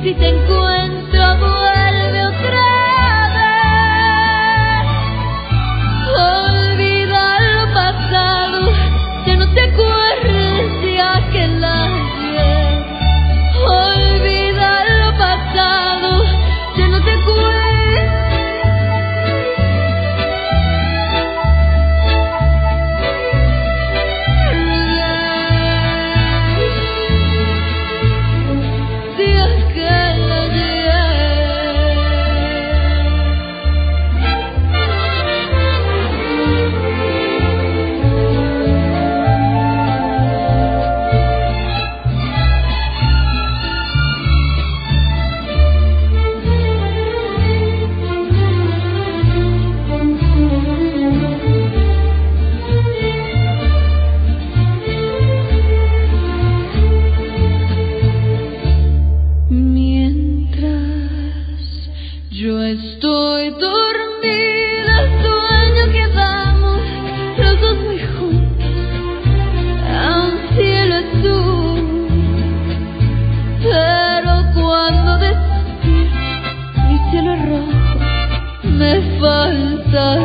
si te encuentro, vuelve otra vez. Olvida lo pasado, ya no te acuerdes de aquel ayer. Olvida lo pasado, ya no te acuerdes. De aquel ayer. Mientras yo estoy dormida, sueño que vamos los dos muy juntos a un cielo azul. Pero cuando despierto, mi cielo rojo me falta